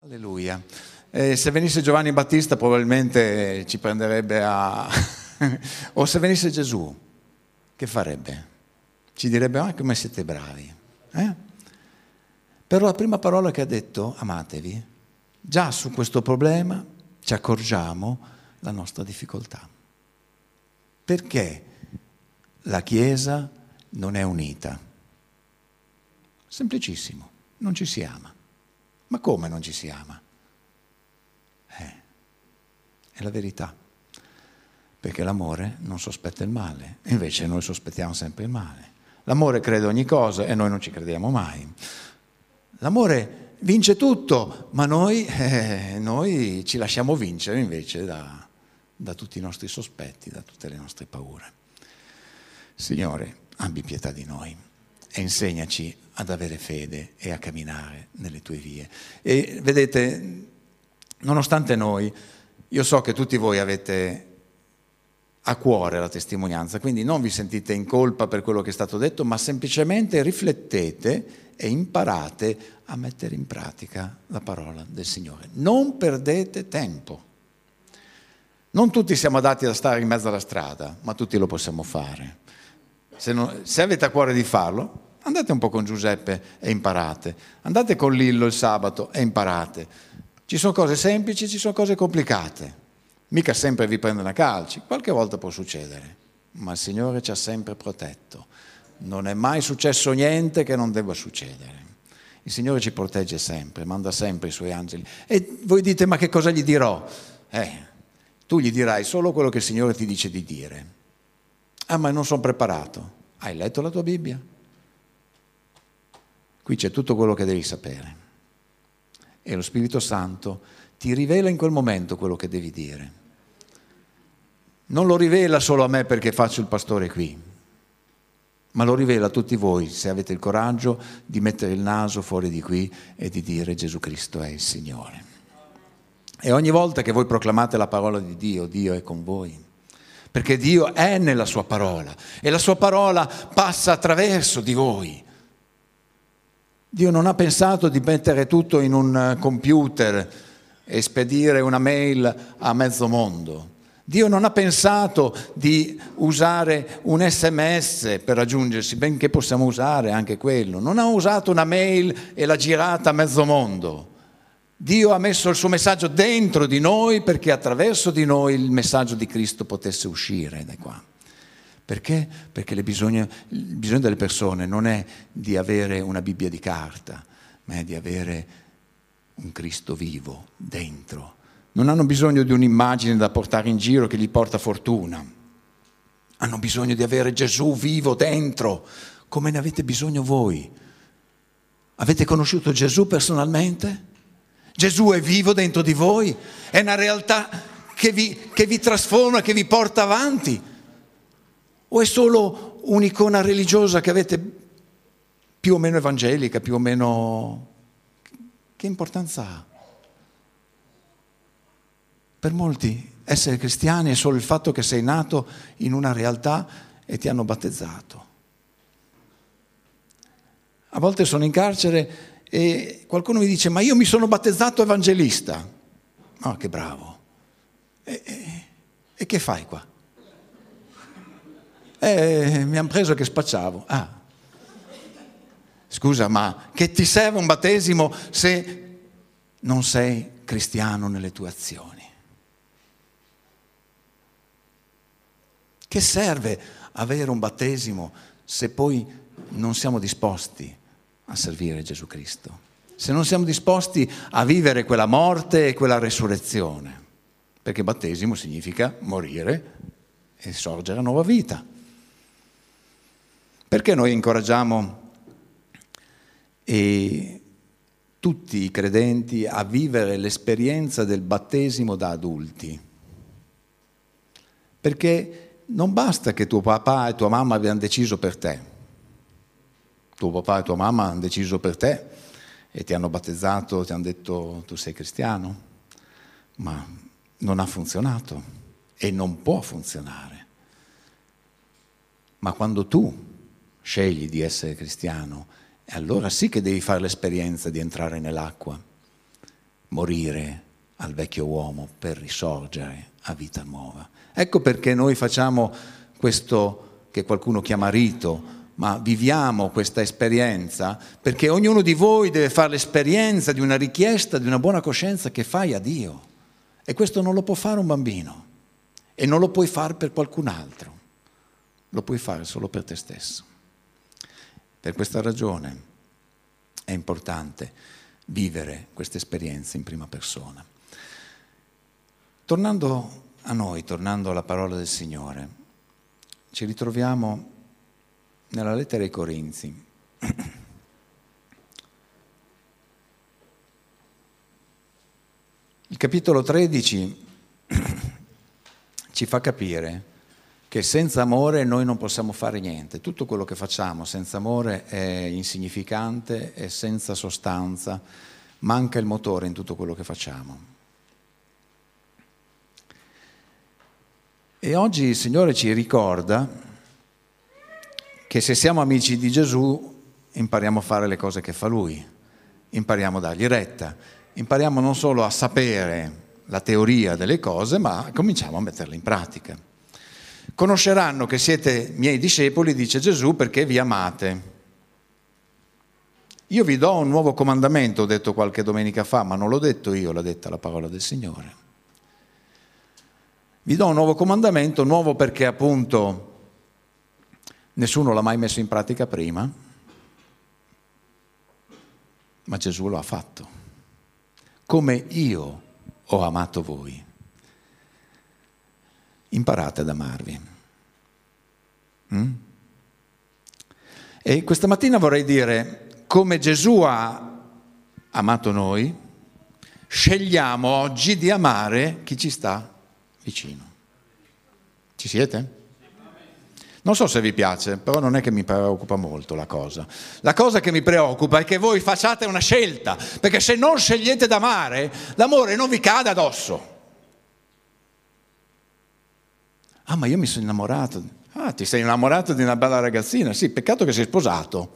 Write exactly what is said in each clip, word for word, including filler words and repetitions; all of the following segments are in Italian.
Alleluia. Eh, se venisse Giovanni Battista probabilmente ci prenderebbe a... o se venisse Gesù, che farebbe? Ci direbbe, ah, come siete bravi. Eh? Però la prima parola che ha detto, amatevi, già su questo problema ci accorgiamo la nostra difficoltà. Perché la Chiesa non è unita? Semplicissimo, non ci si ama. Ma come non ci si ama? Eh, è la verità. Perché l'amore non sospetta il male, invece noi sospettiamo sempre il male. L'amore crede ogni cosa e noi non ci crediamo mai. L'amore vince tutto, ma noi, eh, noi ci lasciamo vincere invece da, da tutti i nostri sospetti, da tutte le nostre paure. Signore, abbi pietà di noi e insegnaci ad avere fede e a camminare nelle tue vie. E vedete, nonostante noi, io so che tutti voi avete a cuore la testimonianza, quindi non vi sentite in colpa per quello che è stato detto, ma semplicemente riflettete e imparate a mettere in pratica la parola del Signore. Non perdete tempo. Non tutti siamo adatti a stare in mezzo alla strada, ma tutti lo possiamo fare. Se, non, se avete a cuore di farlo, andate un po' con Giuseppe e imparate. Andate con Lillo il sabato e imparate. Ci sono cose semplici, ci sono cose complicate. Mica sempre vi prendono a calci, qualche volta può succedere, ma il Signore ci ha sempre protetto. Non è mai successo niente che non debba succedere. Il Signore ci protegge sempre, manda sempre i Suoi angeli. E voi dite, ma che cosa gli dirò? Eh, tu gli dirai solo quello che il Signore ti dice di dire. Ah, ma non sono preparato. Hai letto la tua Bibbia? Qui c'è tutto quello che devi sapere. E lo Spirito Santo ti rivela in quel momento quello che devi dire. Non lo rivela solo a me perché faccio il pastore qui, ma lo rivela a tutti voi se avete il coraggio di mettere il naso fuori di qui e di dire Gesù Cristo è il Signore. E ogni volta che voi proclamate la parola di Dio, Dio è con voi, perché Dio è nella sua parola e la sua parola passa attraverso di voi. Dio non ha pensato di mettere tutto in un computer e spedire una mail a mezzo mondo. Dio non ha pensato di usare un sms per raggiungersi, benché possiamo usare anche quello. Non ha usato una mail e l'ha girata a mezzo mondo. Dio ha messo il suo messaggio dentro di noi perché attraverso di noi il messaggio di Cristo potesse uscire da qua. Perché? Perché le bisogno, il bisogno delle persone non è di avere una Bibbia di carta, ma è di avere un Cristo vivo dentro. Non hanno bisogno di un'immagine da portare in giro che gli porta fortuna. Hanno bisogno di avere Gesù vivo dentro, come ne avete bisogno voi. Avete conosciuto Gesù personalmente? Gesù è vivo dentro di voi? È una realtà che vi, che vi trasforma, che vi porta avanti? O è solo un'icona religiosa che avete più o meno evangelica, più o meno... Che importanza ha? Per molti essere cristiani è solo il fatto che sei nato in una realtà e ti hanno battezzato. A volte sono in carcere e qualcuno mi dice ma io mi sono battezzato evangelista. Oh, che bravo. E, e, e che fai qua? Eh, mi hanno preso che spacciavo. Ah. Scusa, ma che ti serve un battesimo se non sei cristiano nelle tue azioni? Che serve avere un battesimo se poi non siamo disposti a servire Gesù Cristo? Se non siamo disposti a vivere quella morte e quella resurrezione? Perché battesimo significa morire e sorgere a nuova vita. Perché noi incoraggiamo e tutti i credenti a vivere l'esperienza del battesimo da adulti? Perché non basta che tuo papà e tua mamma abbiano deciso per te. Tuo papà e tua mamma hanno deciso per te e ti hanno battezzato, ti hanno detto tu sei cristiano, ma non ha funzionato e non può funzionare. Ma quando tu scegli di essere cristiano, allora sì che devi fare l'esperienza di entrare nell'acqua morire al vecchio uomo per risorgere a vita nuova. Ecco perché noi facciamo questo che qualcuno chiama rito, ma viviamo questa esperienza, perché ognuno di voi deve fare l'esperienza di una richiesta, di una buona coscienza che fai a Dio. E questo non lo può fare un bambino e non lo puoi fare per qualcun altro, lo puoi fare solo per te stesso. Per questa ragione è importante vivere questa esperienza in prima persona. Tornando a noi, tornando alla parola del Signore, ci ritroviamo nella lettera ai Corinzi. Il capitolo tredici ci fa capire che senza amore noi non possiamo fare niente. Tutto quello che facciamo senza amore è insignificante, è senza sostanza, manca il motore in tutto quello che facciamo. E oggi il Signore ci ricorda che se siamo amici di Gesù impariamo a fare le cose che fa Lui, impariamo a dargli retta, impariamo non solo a sapere la teoria delle cose, ma cominciamo a metterle in pratica. Conosceranno che siete miei discepoli, dice Gesù, perché vi amate. Io vi do un nuovo comandamento, ho detto qualche domenica fa, ma non l'ho detto io, l'ha detta la parola del Signore. Vi do un nuovo comandamento, nuovo perché appunto nessuno l'ha mai messo in pratica prima, ma Gesù lo ha fatto. Come io ho amato voi. Imparate ad amarvi. Mm? E questa mattina vorrei dire, come Gesù ha amato noi, scegliamo oggi di amare chi ci sta vicino. Ci siete? Non so se vi piace, però non è che mi preoccupa molto la cosa. La cosa che mi preoccupa è che voi facciate una scelta, perché se non scegliete d'amare, l'amore non vi cade addosso. Ah, ma io mi sono innamorato. Ah, ti sei innamorato di una bella ragazzina? Sì, peccato che sei sposato.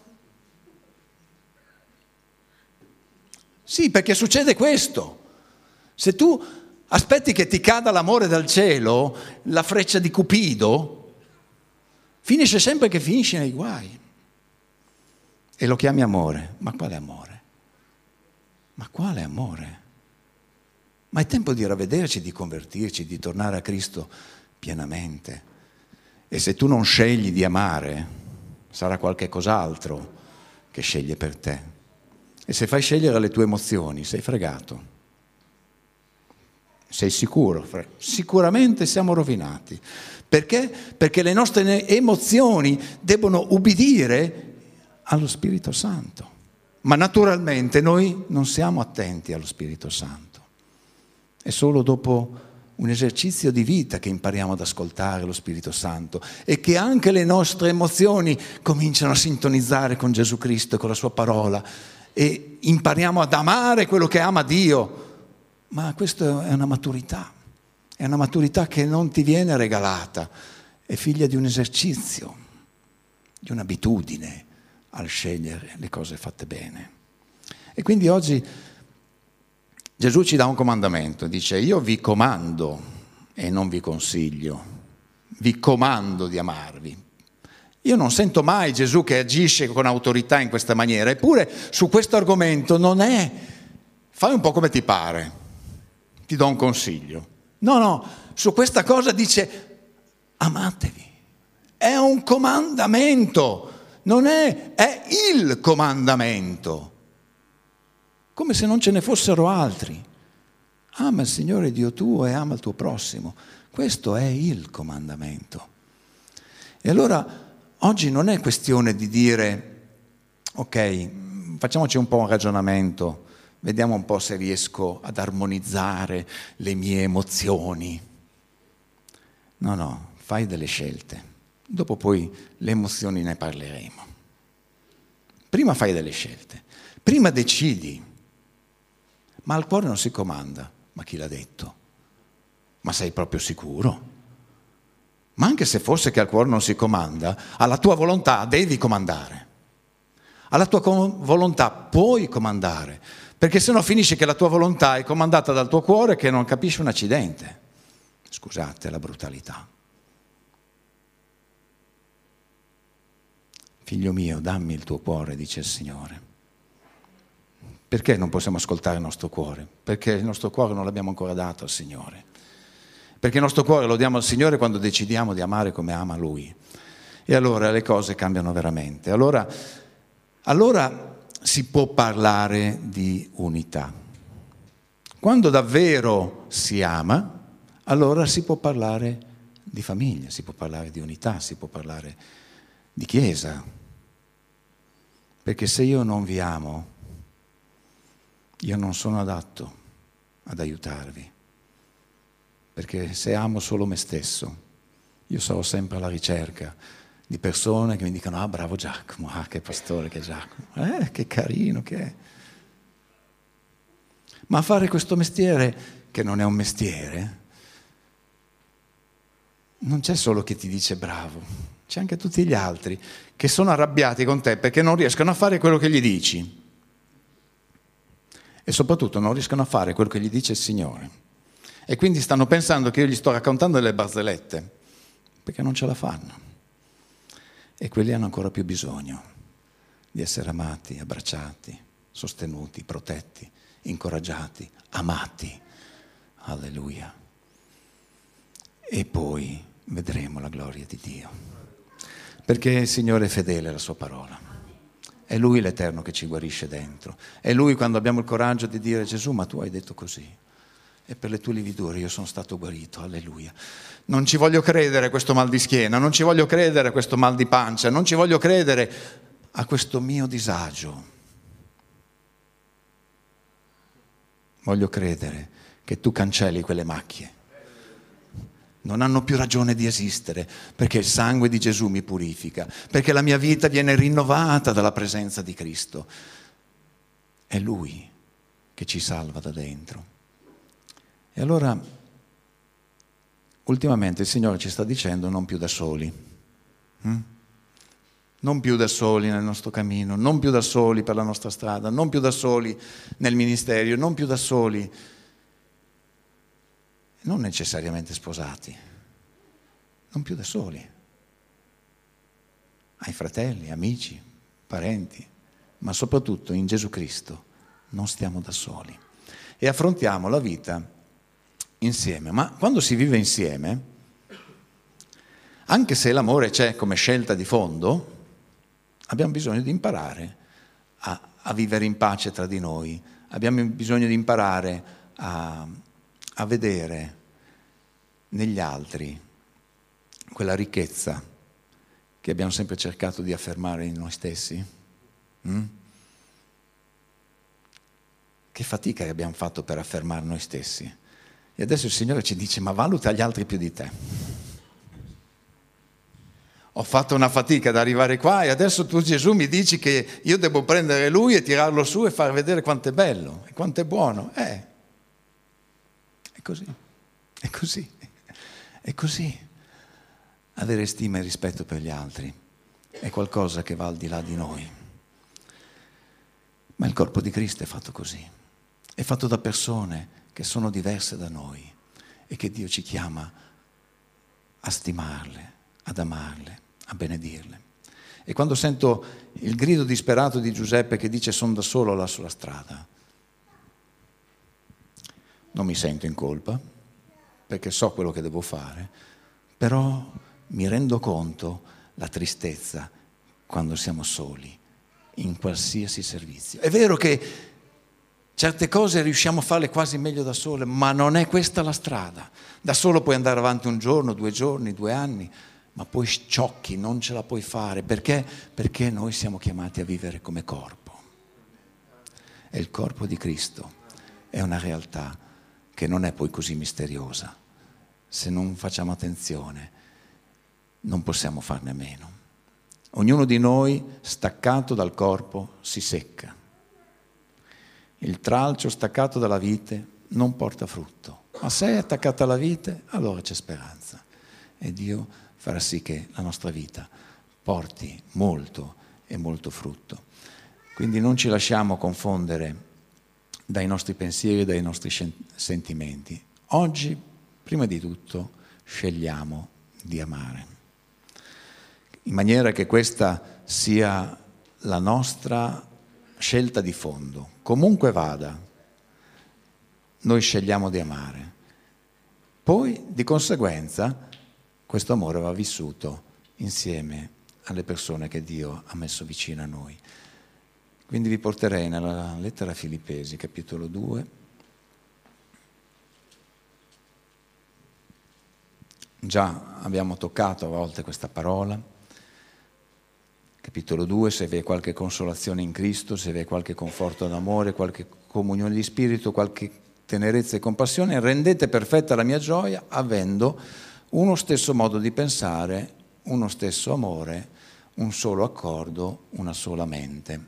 Sì, perché succede questo. Se tu aspetti che ti cada l'amore dal cielo, la freccia di Cupido, finisce sempre che finisce nei guai. E lo chiami amore. Ma quale amore? Ma quale amore? Ma è tempo di ravvederci, di convertirci, di tornare a Cristo pienamente. E se tu non scegli di amare, sarà qualche cos'altro che sceglie per te. E se fai scegliere le tue emozioni, sei fregato. Sei sicuro? Sicuramente siamo rovinati. Perché? Perché le nostre emozioni debbono ubbidire allo Spirito Santo. Ma naturalmente noi non siamo attenti allo Spirito Santo. È solo dopo un esercizio di vita che impariamo ad ascoltare lo Spirito Santo e che anche le nostre emozioni cominciano a sintonizzare con Gesù Cristo e con la sua parola e impariamo ad amare quello che ama Dio. Ma questa è una maturità, è una maturità che non ti viene regalata, è figlia di un esercizio, di un'abitudine al scegliere le cose fatte bene. E quindi oggi Gesù ci dà un comandamento, dice: io vi comando e non vi consiglio, vi comando di amarvi. Io non sento mai Gesù che agisce con autorità in questa maniera, eppure su questo argomento non è fai un po' come ti pare, ti do un consiglio. No, no, su questa cosa dice amatevi, è un comandamento, non è, è il comandamento. Come se non ce ne fossero altri. Ama il Signore Dio tuo e ama il tuo prossimo. Questo è il comandamento. E allora oggi non è questione di dire, ok, facciamoci un po' un ragionamento, vediamo un po' se riesco ad armonizzare le mie emozioni. No, no, fai delle scelte. Dopo poi le emozioni ne parleremo. Prima fai delle scelte. Prima decidi. Ma al cuore non si comanda. Ma chi l'ha detto? Ma sei proprio sicuro? Ma anche se fosse che al cuore non si comanda, alla tua volontà devi comandare. Alla tua volontà puoi comandare, Perché sennò finisce che la tua volontà è comandata dal tuo cuore che non capisce un accidente. Scusate la brutalità. Figlio mio, dammi il tuo cuore, dice il Signore. Perché non possiamo ascoltare il nostro cuore? Perché il nostro cuore non l'abbiamo ancora dato al Signore. Perché il nostro cuore lo diamo al Signore quando decidiamo di amare come ama Lui. E allora le cose cambiano veramente. Allora, allora si può parlare di unità. Quando davvero si ama, allora si può parlare di famiglia, si può parlare di unità, si può parlare di Chiesa. Perché se io non vi amo, io non sono adatto ad aiutarvi. Perché se amo solo me stesso, io sarò sempre alla ricerca di persone che mi dicano: ah, bravo Giacomo, ah, che pastore che è Giacomo, eh, che carino che è. Ma fare questo mestiere, che non è un mestiere, non c'è solo chi ti dice bravo, c'è anche tutti gli altri che sono arrabbiati con te perché non riescono a fare quello che gli dici. E soprattutto non riescono a fare quello che gli dice il Signore. E quindi stanno pensando che io gli sto raccontando delle barzellette, perché non ce la fanno. E quelli hanno ancora più bisogno di essere amati, abbracciati, sostenuti, protetti, incoraggiati, amati. Alleluia. E poi vedremo la gloria di Dio. Perché il Signore è fedele alla sua parola. È Lui l'Eterno che ci guarisce dentro. È Lui, quando abbiamo il coraggio di dire: Gesù, ma tu hai detto così. E per le tue lividure io sono stato guarito, alleluia. Non ci voglio credere a questo mal di schiena, non ci voglio credere a questo mal di pancia, non ci voglio credere a questo mio disagio. Voglio credere che tu cancelli quelle macchie. Non hanno più ragione di esistere, perché il sangue di Gesù mi purifica, perché la mia vita viene rinnovata dalla presenza di Cristo. È Lui che ci salva da dentro. E allora, ultimamente il Signore ci sta dicendo: non più da soli, hm? Non più da soli nel nostro cammino, non più da soli per la nostra strada, non più da soli nel ministero, non più da soli, non necessariamente sposati, non più da soli. Hai fratelli, amici, parenti, ma soprattutto in Gesù Cristo non stiamo da soli e affrontiamo la vita insieme. Ma quando si vive insieme, anche se l'amore c'è come scelta di fondo, abbiamo bisogno di imparare a, a vivere in pace tra di noi, abbiamo bisogno di imparare a, a vedere negli altri quella ricchezza che abbiamo sempre cercato di affermare in noi stessi. Mm? Che fatica che abbiamo fatto per affermare noi stessi. E adesso il Signore ci dice: ma valuta gli altri più di te. Ho fatto una fatica ad arrivare qua e adesso tu, Gesù, mi dici che io devo prendere Lui e tirarlo su e far vedere quanto è bello e quanto è buono. Eh, è così, è così, è così. Avere stima e rispetto per gli altri è qualcosa che va al di là di noi. Ma il corpo di Cristo è fatto così. È fatto da persone che sono diverse da noi e che Dio ci chiama a stimarle, ad amarle, a benedirle. E quando sento il grido disperato di Giuseppe che dice: sono da solo là sulla strada, non mi sento in colpa, perché so quello che devo fare, però mi rendo conto la tristezza quando siamo soli, in qualsiasi servizio. È vero che certe cose riusciamo a farle quasi meglio da sole, ma non è questa la strada. Da solo puoi andare avanti un giorno, due giorni, due anni, ma poi sciocchi, non ce la puoi fare. Perché? Perché noi siamo chiamati a vivere come corpo. E il corpo di Cristo è una realtà che non è poi così misteriosa. Se non facciamo attenzione, non possiamo farne a meno. Ognuno di noi, staccato dal corpo, si secca. Il tralcio staccato dalla vite non porta frutto, ma se è attaccato alla vite, allora c'è speranza. E Dio farà sì che la nostra vita porti molto e molto frutto. Quindi non ci lasciamo confondere dai nostri pensieri e dai nostri sentimenti. Oggi, prima di tutto, scegliamo di amare, in maniera che questa sia la nostra scelta di fondo. Comunque vada, noi scegliamo di amare. Poi, di conseguenza, questo amore va vissuto insieme alle persone che Dio ha messo vicino a noi. Quindi vi porterei nella lettera a Filippesi, capitolo due. Già abbiamo toccato a volte questa parola. Capitolo due, se vi è qualche consolazione in Cristo, se vi è qualche conforto d'amore, qualche comunione di spirito, qualche tenerezza e compassione, rendete perfetta la mia gioia avendo uno stesso modo di pensare, uno stesso amore, un solo accordo, una sola mente.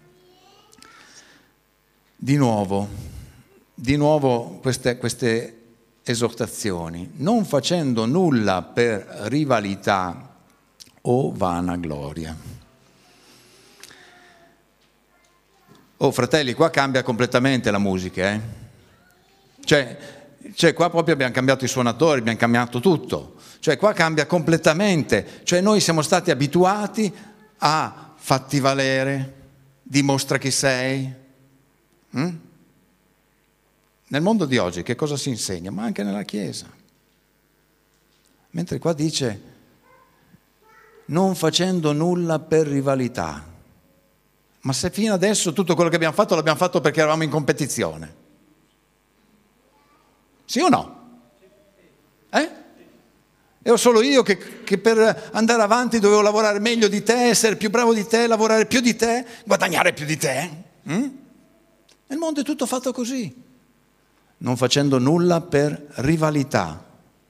Di nuovo, di nuovo queste, queste esortazioni, non facendo nulla per rivalità o vanagloria. Oh fratelli, qua cambia completamente la musica, eh? Cioè, cioè qua proprio abbiamo cambiato i suonatori, abbiamo cambiato tutto. Cioè qua cambia completamente. Cioè noi siamo stati abituati a fatti valere, dimostra chi sei. Mm? Nel mondo di oggi che cosa si insegna? Ma anche nella Chiesa. Mentre qua dice non facendo nulla per rivalità. Ma se fino adesso tutto quello che abbiamo fatto l'abbiamo fatto perché eravamo in competizione. Sì o no? Eh? Ero solo io che, che per andare avanti dovevo lavorare meglio di te, essere più bravo di te, lavorare più di te, guadagnare più di te. Mm? Il mondo è tutto fatto così, non facendo nulla per rivalità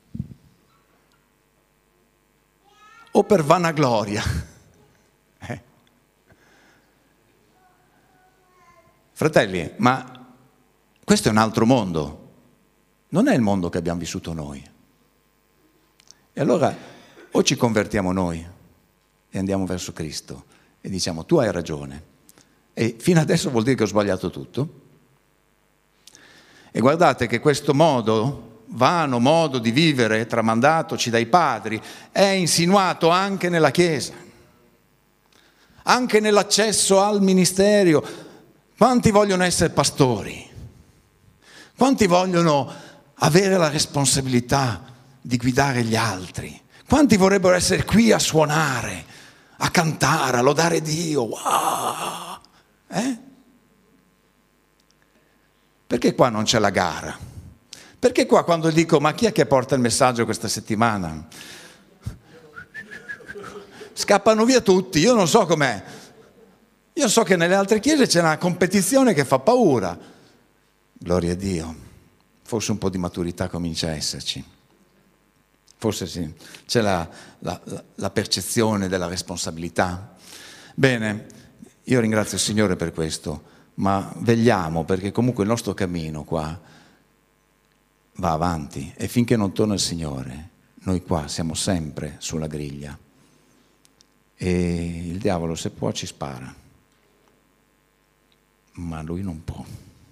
o per vanagloria. Eh. Fratelli, ma questo è un altro mondo. Non è il mondo che abbiamo vissuto noi. E allora o ci convertiamo noi e andiamo verso Cristo e diciamo tu hai ragione e fino adesso vuol dire che ho sbagliato tutto. E guardate che questo modo, vano modo di vivere tramandatoci dai padri, è insinuato anche nella Chiesa, anche nell'accesso al ministero. Quanti vogliono essere pastori? Quanti vogliono avere la responsabilità di guidare gli altri? Quanti vorrebbero essere qui a suonare, a cantare, a lodare Dio? Wow! Eh? Perché qua non c'è la gara? Perché qua quando dico ma chi è che porta il messaggio questa settimana? Scappano via tutti, io non so com'è. Io so che nelle altre chiese c'è una competizione che fa paura. Gloria a Dio. Forse un po' di maturità comincia a esserci. Forse sì, c'è la, la, la percezione della responsabilità. Bene, io ringrazio il Signore per questo, ma vegliamo perché comunque il nostro cammino qua va avanti e finché non torna il Signore, noi qua siamo sempre sulla griglia e il diavolo se può ci spara, ma lui non può.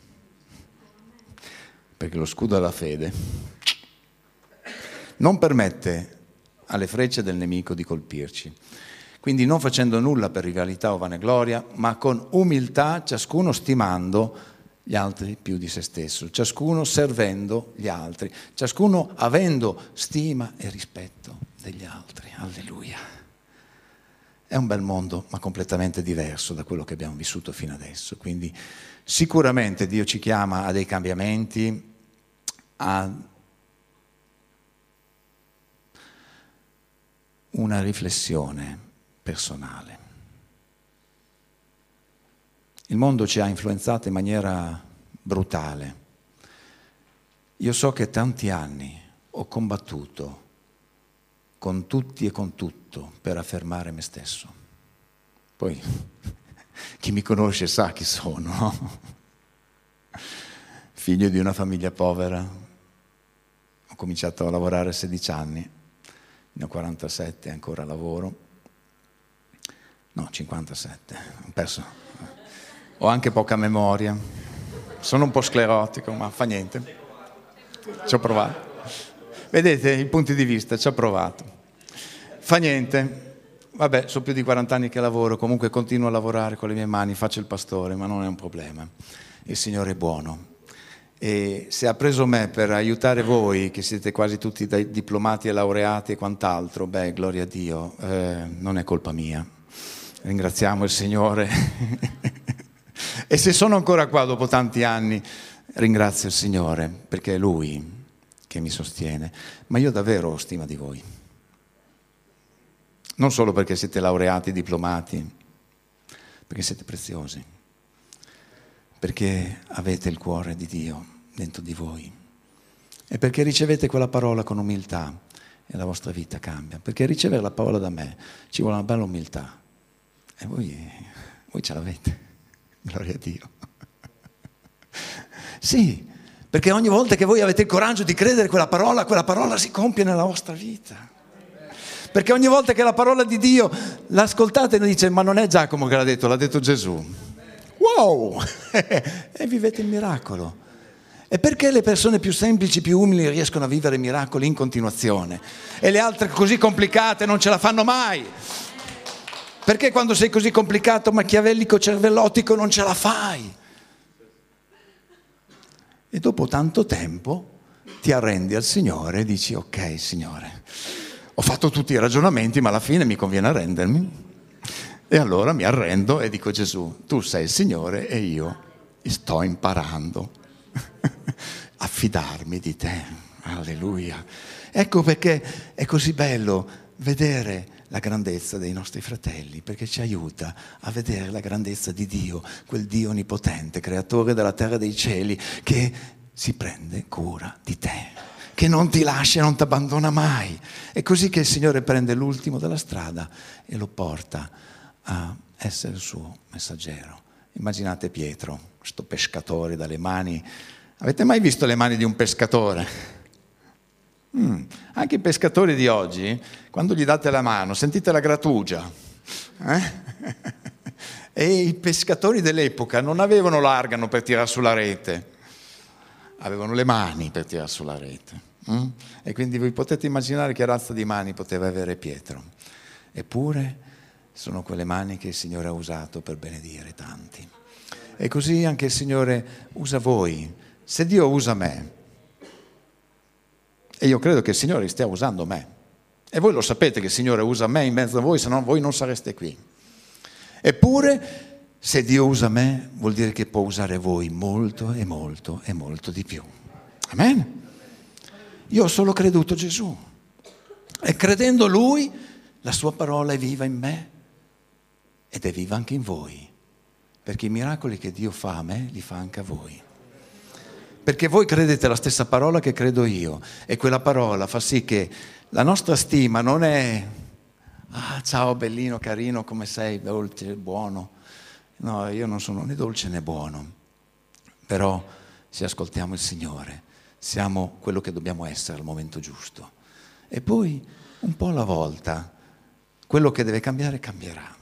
Perché lo scudo della fede non permette alle frecce del nemico di colpirci. Quindi non facendo nulla per rivalità o vanagloria, ma con umiltà, ciascuno stimando gli altri più di se stesso, ciascuno servendo gli altri, ciascuno avendo stima e rispetto degli altri. Alleluia. È un bel mondo, ma completamente diverso da quello che abbiamo vissuto fino adesso. Quindi sicuramente Dio ci chiama a dei cambiamenti, a una riflessione personale. Il mondo ci ha influenzato in maniera brutale. Io so che tanti anni ho combattuto con tutti e con tutto per affermare me stesso. Poi chi mi conosce sa chi sono, no? Figlio di una famiglia povera. Ho cominciato a lavorare a sedici anni, ne ho quarantasette, ancora lavoro. No, cinquantasette, ho perso. Ho anche poca memoria. sono un po' sclerotico, ma fa niente. Ci ho provato. Vedete i punti di vista, ci ho provato. Fa niente. Vabbè, sono più di quaranta anni che lavoro, comunque continuo a lavorare con le mie mani, faccio il pastore, ma non è un problema. Il Signore è buono. E se ha preso me per aiutare voi, che siete quasi tutti diplomati e laureati e quant'altro, beh, gloria a Dio, eh, non è colpa mia. Ringraziamo il Signore. E se sono ancora qua dopo tanti anni, ringrazio il Signore, perché è Lui che mi sostiene. Ma io davvero ho stima di voi. Non solo perché siete laureati, diplomati, perché siete preziosi, perché avete il cuore di Dio dentro di voi e perché ricevete quella parola con umiltà e la vostra vita cambia. Perché ricevere la parola da me ci vuole una bella umiltà e voi, voi ce l'avete, gloria a Dio. Sì, perché ogni volta che voi avete il coraggio di credere quella parola, quella parola si compie nella vostra vita. Perché ogni volta che la parola di Dio l'ascoltate e dice ma non è Giacomo che l'ha detto, l'ha detto Gesù. Wow! E vivete il miracolo. E perché le persone più semplici, più umili riescono a vivere miracoli in continuazione e le altre così complicate non ce la fanno mai? Perché quando sei così complicato, machiavellico, cervellotico non ce la fai? E dopo tanto tempo ti arrendi al Signore e dici ok Signore, ho fatto tutti i ragionamenti, ma alla fine mi conviene arrendermi. E allora mi arrendo e dico Gesù, tu sei il Signore e io sto imparando a fidarmi di te. Alleluia. Ecco perché è così bello vedere la grandezza dei nostri fratelli, perché ci aiuta a vedere la grandezza di Dio, quel Dio onnipotente, creatore della terra e dei cieli, che si prende cura di te, che non ti lascia e non ti abbandona mai. È così che il Signore prende l'ultimo della strada e lo porta a essere il suo messaggero. Immaginate Pietro, sto pescatore dalle mani. Avete mai visto le mani di un pescatore? Mm. Anche i pescatori di oggi, quando gli date la mano, sentite la grattugia. Eh? E i pescatori dell'epoca non avevano l'argano per tirare sulla rete, avevano le mani per tirare sulla rete. Mm? E quindi voi potete immaginare che razza di mani poteva avere Pietro. Eppure sono quelle mani che il Signore ha usato per benedire tanti. E così anche il Signore usa voi. Se Dio usa me, e io credo che il Signore stia usando me, e voi lo sapete che il Signore usa me in mezzo a voi, se no voi non sareste qui. Eppure, se Dio usa me, vuol dire che può usare voi molto e molto e molto di più. Amen? Io ho solo creduto Gesù. E credendo Lui, la sua parola è viva in me ed è viva anche in voi. Perché i miracoli che Dio fa a me, li fa anche a voi. Perché voi credete la stessa parola che credo io, e quella parola fa sì che la nostra stima non è ah ciao bellino, carino, come sei, dolce, buono. No, io non sono né dolce né buono, però se ascoltiamo il Signore siamo quello che dobbiamo essere al momento giusto. E poi un po' alla volta quello che deve cambiare cambierà.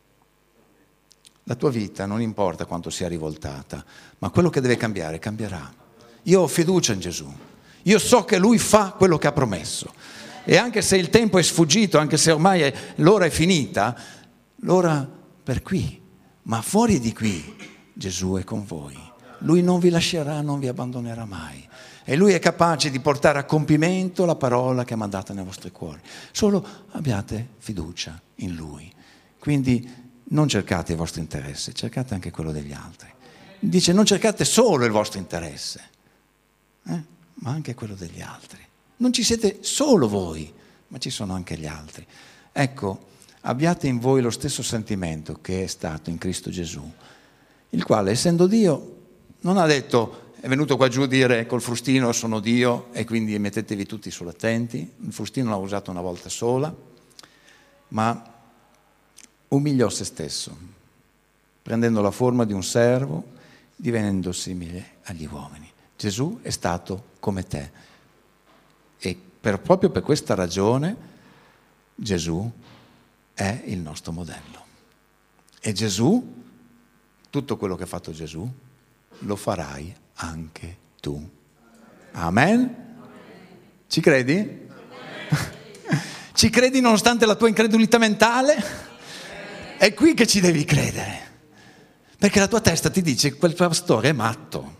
La tua vita non importa quanto sia rivoltata, ma quello che deve cambiare cambierà. Io ho fiducia in Gesù, io so che Lui fa quello che ha promesso e anche se il tempo è sfuggito, anche se ormai è, l'ora è finita, l'ora per qui, ma fuori di qui Gesù è con voi. Lui non vi lascerà, non vi abbandonerà mai e Lui è capace di portare a compimento la parola che ha mandato nei vostri cuori. Solo abbiate fiducia in Lui. Quindi non cercate il vostro interesse, cercate anche quello degli altri. Dice non cercate solo il vostro interesse, eh? ma anche quello degli altri. Non ci siete solo voi, ma ci sono anche gli altri. Ecco, abbiate in voi lo stesso sentimento che è stato in Cristo Gesù, il quale, essendo Dio, non ha detto, è venuto qua giù a dire col frustino sono Dio e quindi mettetevi tutti sull'attenti. Il frustino l'ha usato una volta sola, ma umiliò se stesso, prendendo la forma di un servo, divenendo simile agli uomini. Gesù è stato come te e per, proprio per questa ragione Gesù è il nostro modello. E Gesù, tutto quello che ha fatto Gesù, lo farai anche tu. Amen? Ci credi? Ci credi nonostante la tua incredulità mentale? È qui che ci devi credere, perché la tua testa ti dice che quel pastore è matto.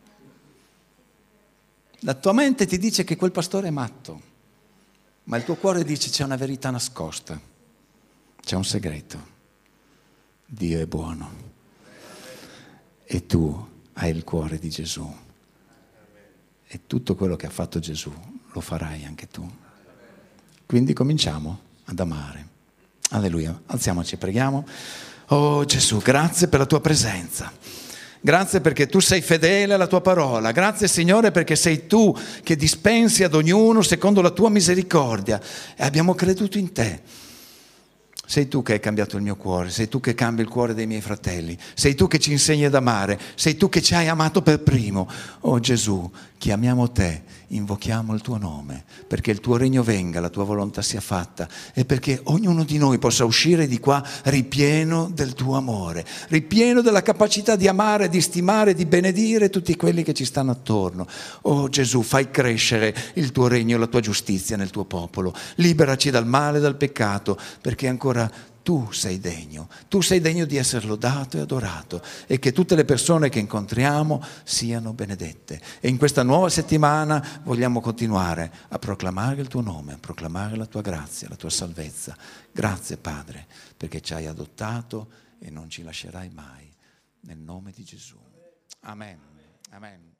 La tua mente ti dice che quel pastore è matto, ma il tuo cuore dice c'è una verità nascosta, c'è un segreto. Dio è buono e tu hai il cuore di Gesù e tutto quello che ha fatto Gesù lo farai anche tu. Quindi cominciamo ad amare. Alleluia. Alziamoci e preghiamo. Oh Gesù, grazie per la tua presenza. Grazie perché tu sei fedele alla tua parola. Grazie Signore perché sei tu che dispensi ad ognuno secondo la tua misericordia e abbiamo creduto in te. Sei tu che hai cambiato il mio cuore, sei tu che cambi il cuore dei miei fratelli, sei tu che ci insegni ad amare, sei tu che ci hai amato per primo. Oh Gesù, chiamiamo te, invochiamo il tuo nome, perché il tuo regno venga, la tua volontà sia fatta e perché ognuno di noi possa uscire di qua ripieno del tuo amore, ripieno della capacità di amare, di stimare, di benedire tutti quelli che ci stanno attorno. Oh Gesù, fai crescere il tuo regno e la tua giustizia nel tuo popolo, liberaci dal male e dal peccato, perché ancora tu sei degno, tu sei degno di essere lodato e adorato e che tutte le persone che incontriamo siano benedette. E in questa nuova settimana vogliamo continuare a proclamare il tuo nome, a proclamare la tua grazia, la tua salvezza. Grazie Padre, perché ci hai adottato e non ci lascerai mai. Nel nome di Gesù. Amen. Amen.